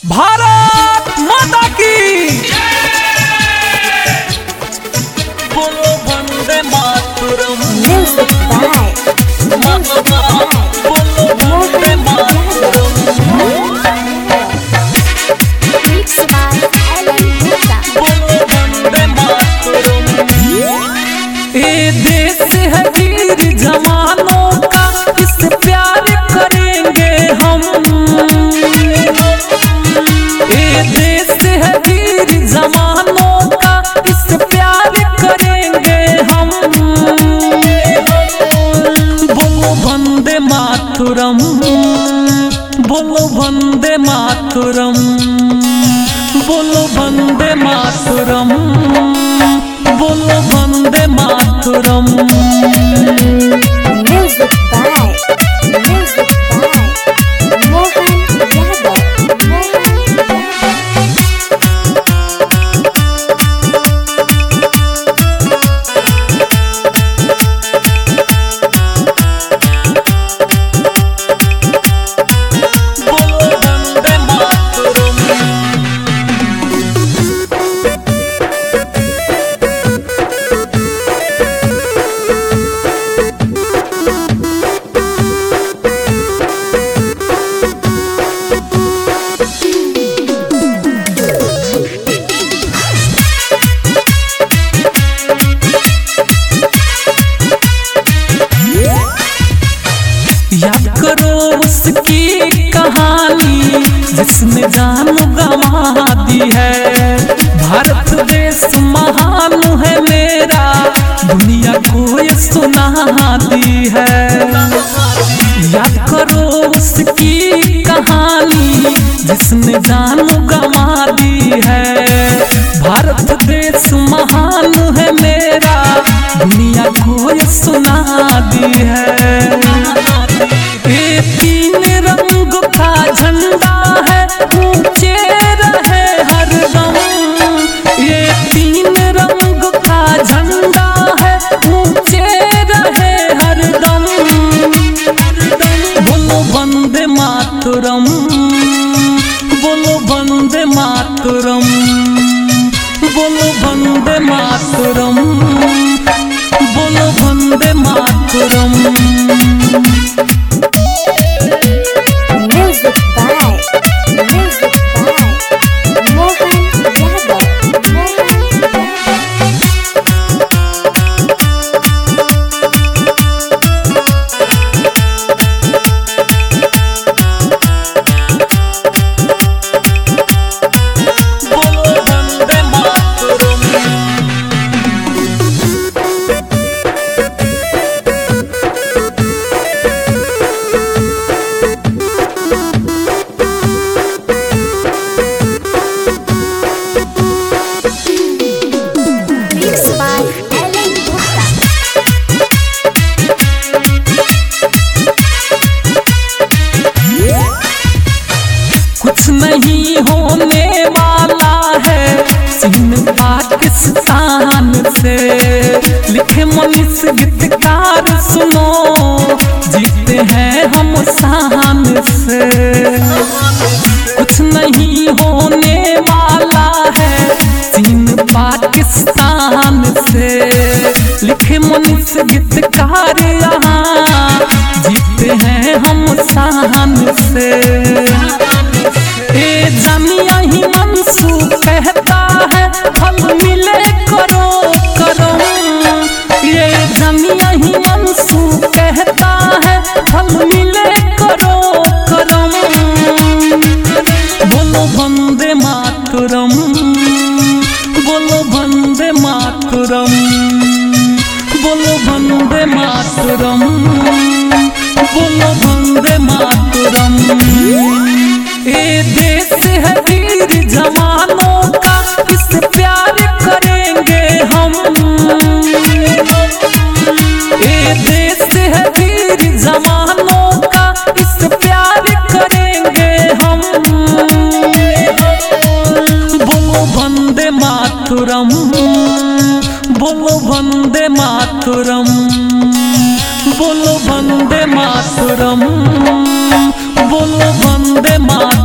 भारत माता की बोलो वंदे मातरम। Music by बोलो Vande Mataram. Mix by Alan Gupta. बोलो वंदे मातरम। ये देश है वीर जवानों का, इससे प्यार करेंगे हम। ये देश है वीर जवानों का, इससे प्यार करेंगे हम। बोलो वंदे मातरम, बोलो वंदे मातरम, बोलो वंदे मातरम, बोलो Vande Mataram. Music by Mohan Yadav. बोलो वंदे मातरम। याद करो उसकी कहानी जिसने जान गंवा दी है। भारत देश महान है मेरा, दुनिया को ये सुना दी है। याद करो उसकी कहानी जिसने जान गंवा दी है। भारत देश महान है मेरा, दुनिया को ये सुना दी है। ये तीन रंग का झंडा है, ऊंचे रहे हरदम। ये तीन रंग का झंडा है, ऊंचे रहे हरदम। बोलो वंदे मातरम, बोलो वंदे मातरम, बोलो वंदे मातरम, बोलो Vande Mataram. Music by Mohan Yadav. बोलो Vande Mataram. Mix by Alan Gupta. कुछ नहीं होने वाला है चीन पाकिस्तान से। लिखे मनीष गीतकार सुनो, जीते हैं हम शान से। कुछ नहीं होने वाला है चीन पाकिस्तान से। लिखे मनीष गीतकार यहाँ, जीते हैं हम शान से। ए जामिया ही मंसू कहता है, फल मिले करो करम। ये जामिया ही मंसू कहता है, फल मिले करो करम। बोलो वंदे मातरम, बोलो वंदे मातरम, बोलो वंदे मातरम, बोलो वंदे मातरम। ये देश है वीर जवानों का, इससे प्यार करेंगे हम। ये देश है वीर जवानों का, इससे प्यार करेंगे हम। बोलो वंदे मातरम, बोलो वंदे मातरम, बोलो वंदे मातरम, बोलो वंदे मातरम।